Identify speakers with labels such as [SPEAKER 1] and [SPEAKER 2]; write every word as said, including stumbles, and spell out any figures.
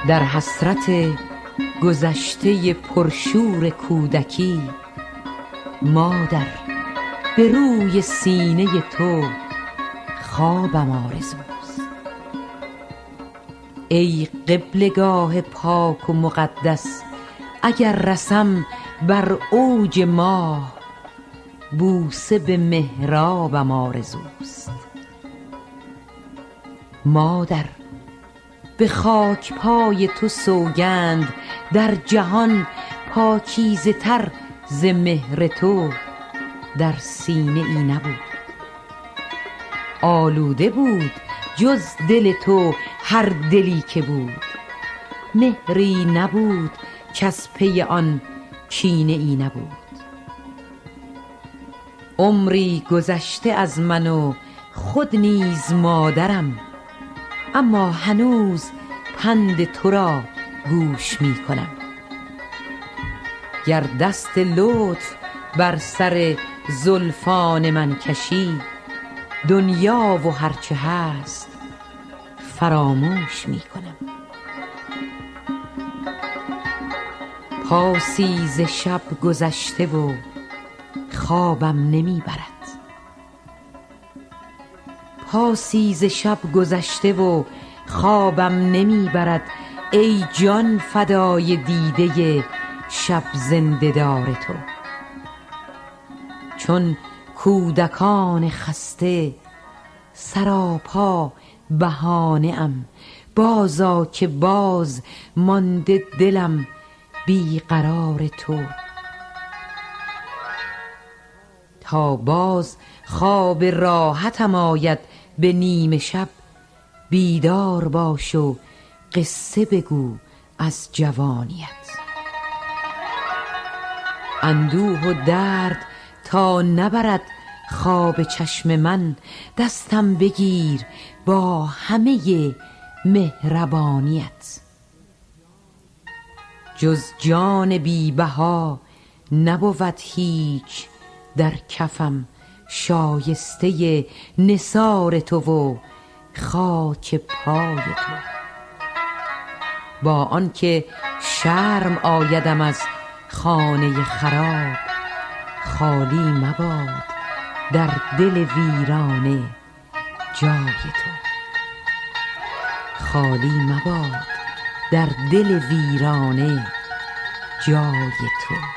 [SPEAKER 1] در حسرت گذشته پرشور کودکی، مادر به روی سینه تو خوابم آرزوست. ای قبلگاه پاک و مقدس، اگر رسم بر اوج ماه، بوسه به محرابم آرزوست. مادر به خاک پای تو سوگند، در جهان پاکیزه تر ز مهر تو در سینه ای نبود. آلوده بود جز دل تو هر دلی که بود، مهری نبود کز پی آن کینه ای نبود. عمری گذشته از من و خود نیز مادرم، اما هنوز پند تو را گوش می کنم. گر دست لطف بر سر زلفان من کشی، دنیا و هرچه هست فراموش می کنم. پاسی ز شب گذشته و خوابم نمی برد، پاسی ز شب گذشته و خوابم نمی برد. ای جان فدای دیده شب زنده دار تو، چون کودکان خسته سراپا بهانه ام. بازا که باز مانده دلم بی قرار تو، تا باز خواب راحتم آید به نیمه شب. بیدار باش و قصه بگو از جوانیت. اندوه و درد تا نبرد خواب چشم من، دستم بگیر با همه مهربانیت. جز جان بی بها نبود هیچ در کفم، شایسته نثار تو و خاک پای تو. با آنکه شرم آیدم از خانه خراب، خالی مباد در دل ویرانه جای تو. خالی مباد در دل ویرانه جای تو.